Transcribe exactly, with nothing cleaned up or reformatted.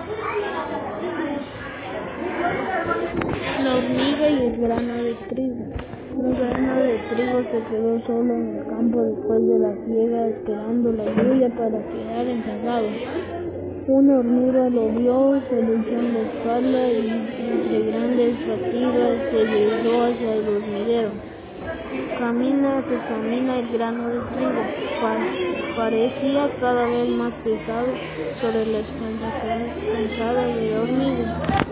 La hormiga y el grano de trigo. Un grano de trigo se quedó solo en el campo después de la siega, esperando la lluvia para quedar encerrado. Una hormiga lo vio, se le echó en la espalda y entre grandes fatigas se dirigió hacia el hormiguero. Camina, se examina el grano de trigo. Pa- parecía cada vez más pesado sobre la espalda cansada de la hormiga.